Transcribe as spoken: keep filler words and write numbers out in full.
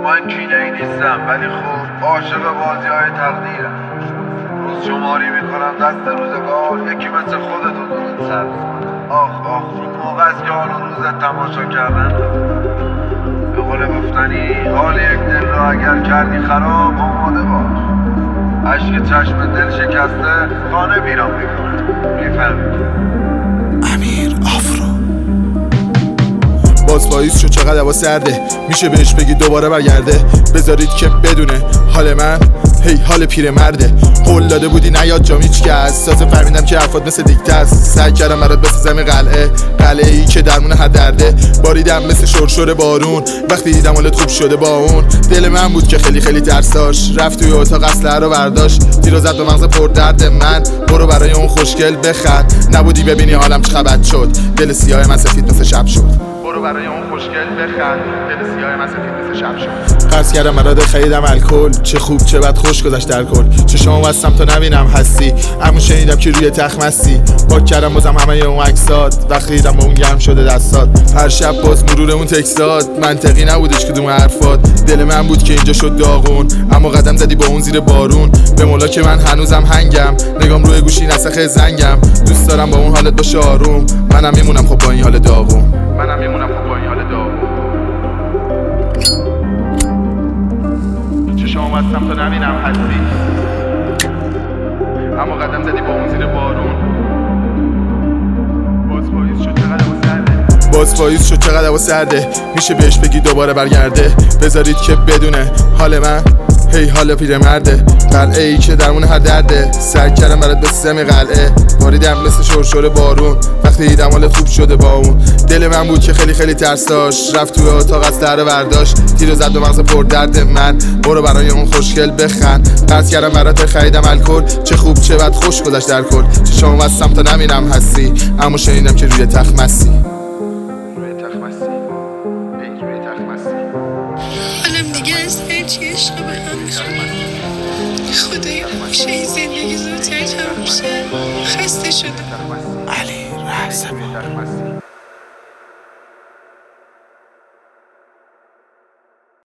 من کینه ای نیستم، ولی خب عاشق بازی های تقدیرم. روز شماری میکنم دست روزگار، یکی مثل خودتو درست سر. آخ آخ این موقع است که حال و روزت تماشا کردن. به قول گفتنی حال یک دل را اگر کردی خراب آماده باش. عشق چشم دل شکسته خانه ویران میکنه. میفهمی؟ امیر آفرو باز پاییز شد چقدر هوا سرده، میشه بهش بگی دوباره برگرده. بذارید که بدونه حال من هی حال پیرمرده. قول داده بودی نیاد جام هیچ کس، تازه فهمیدم که حرفات مثل دیکته است. سعی کردم برات بسازم قلعه، قلعه ای که درمون هر درده. باریدم مثل شرشور بارون وقتی دیدم حالت خوب شده با اون. دل من بود که خیلی خیلی ترس داشت، رفت توی اتاق اسلحه رو برداشت. تیرو زد به مغز پر درد من، برو برای اون خوشگل بخند. نبودی ببینی حالم چه خبر شد، دل سیاه من سفید مثل شب شد. برو برای اون خوشگل بخند، دل سیاه من سفید مثل شب شد. قرض کردم برات خریدم الکل، چه خوب چه بد خوش گذشت در کل. چشامو بستم تا نبینم هستی، اما شنیدم که روی تخت مستی. پاک کردم بازم همه اون عکسات، وقتی دیدم با اون گرم شده دستات. هر شب باز مرورمون تکسات، منطقی نبودش کدوم حرفات. دل من بود که اینجا شد داغون، اما قدم زدی با اون زیر بارون. به مولا که من هنوزم هنگم، نگام روی گوشی نسخه زنگم. دوست دارم با اون حالت باشه آروم، منم میمونم خب با این حال داغون. منم میمونم خب با این حال داغون. چشامو بستم تا نبینم هستی، اما قدم زدی با اون زیر بارون. باز پاییز شد چقدر هوا سرده، باز پاییز شد چقدر هوا سرده. میشه بهش بگی دوباره برگرده. بذارید که بدونه حال من هی حال پیرمرده. قلعه ای که درمون هر درده. سعی کردم برات بسازم قلعه، باریدم مثل شرشور بارون وقتی دیدم حالت خوب شده با اون. دل من بود که خیلی خیلی ترس داشت، رفت توی اتاق اسلحه رو برداشت. تیرو زد به مغز پر درد من، برو برای اون خوشگل بخند. قرض کردم برات خریدم الکل، چه خوب چه بد خوش گذشت در کل. چشامو بستم تا نبینم هستی، اما شنیدم که روی تخت مستی. روی تخت مستی، روی تخت مستی. حالم دیگه از هرچی عشق به هم میخواد. خدایا میشه این زندگی زودتر تموم شه. خسته شدم. علی رحمت